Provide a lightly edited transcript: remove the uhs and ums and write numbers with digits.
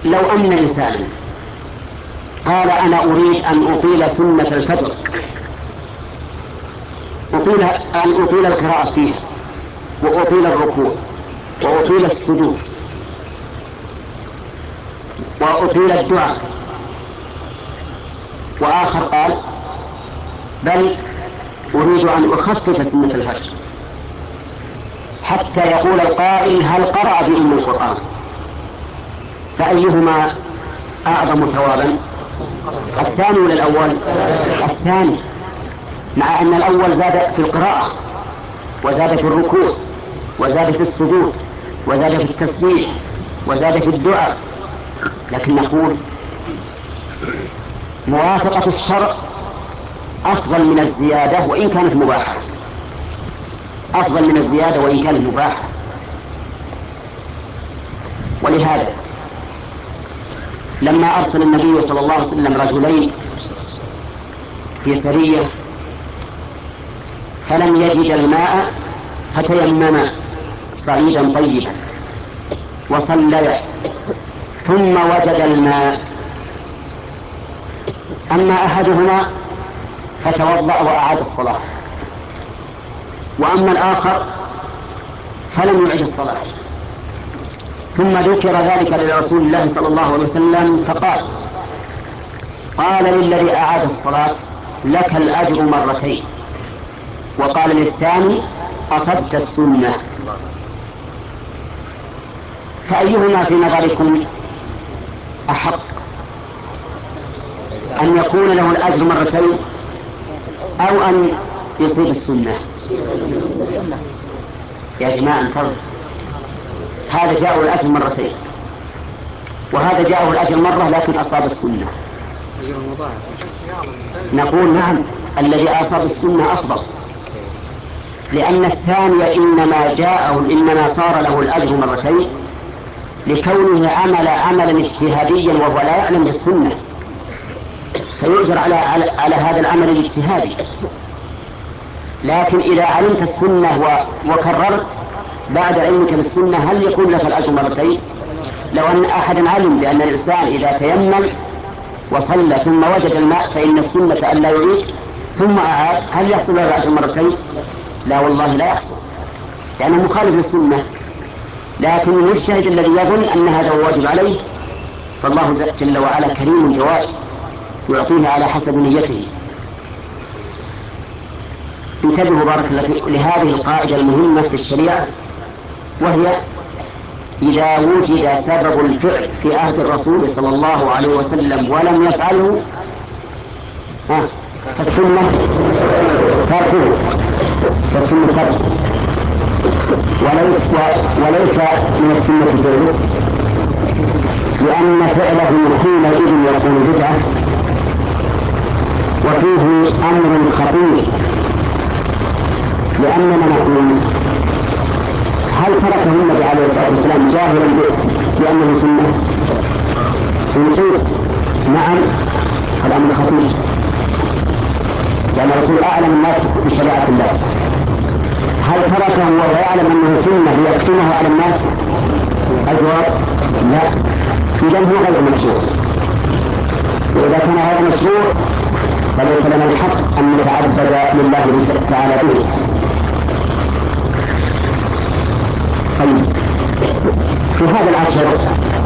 لو أن إنسانا قال أنا أريد أن أطيل سنة الفجر، أن أطيل القراءة فيها، وأطيل الركوع، وأطيل السجود، وأطيل الدعاء، وآخر قال بل أريد أن أخفف سنة الفجر، حتى يقول القائل هل قرأ بأم القرآن؟ فأيهما أعظم ثوابا؟ الثاني ولا الأول؟ الثاني، مع أن الأول زاد في القراءة، وزاد في الركوع، وزاد في السجود، وزاد في التسبيح، وزاد في الدعاء. لكن نقول موافقة الشرع أفضل من الزيادة وإن كانت مباحة، أفضل من الزيادة وإن كانت مباحة. ولهذا لما أرسل النبي صلى الله عليه وسلم رجلين في سرية فلم يجد الماء فتيمما صعيدا طيبا وصليا ثم وجد الماء، أما أحدهما فتوضأ وأعاد الصلاة، وأما الآخر فلم يعد الصلاة. ثم ذكر ذلك لرسول الله صلى الله عليه وسلم فقال للذي أعاد الصلاة لك الأجر مرتين، وقال للثاني أصبت السنة. فأيهما في نظركم أحق، أن يكون له الأجر مرتين أو أن يصيب السنة؟ يا جماعة انتظروا، هذا جاءه الأجر مرتين وهذا جاءه الأجر مرة لكن أصاب السنة. نقول نعم، الذي أصاب السنة أفضل، لأن الثاني إنما صار له الأجر مرتين لكونه عمل عملا اجتهاديا وهو لا يعلم بالسنة، فيؤجر على هذا العمل الاجتهادي. لكن إذا علمت السنة وكررت بعد علمك بالسنة هل يكون لك الأجر مرتين؟ لو أن أحدا علم بأن الإنسان إذا تيمم وصلى ثم وجد الماء فإن السنة أن لا يعيد ثم أعاد، هل يحصل له الأجر مرتين؟ لا والله لا يحصل، لأنه مخالف للسنة. لكن المجتهد الذي يظن أن هذا هو واجب عليه فالله جل وعلا كريم جواد يعطيه على حسب نيته. انتبهوا بارك الله فيكم لهذه القاعدة المهمة في الشريعة، وهي إذا وجد سبب الفعل في عهد الرسول صلى الله عليه وسلم ولم يفعله فالسنة تركه، وليس من السنة فعله، لأن فعله حينئذ يكون بدعة وفيه أمر خطير. لأننا نقول هل تركه النبي عليه الصلاة والسلام جاهلا بأنه سنة؟ إن قلت نعم فالأمر خطير، لأن الرسول أعلم الناس بشريعة الله. هل تركه وهو يعلم أنه سنة ليكتمه على الناس؟ الجواب لا، إذن هو غير مشروع، وإذا كان هذا مشروع فليس لنا الحق أن نتعبد لله تعالى به. طيب، في هذا العصر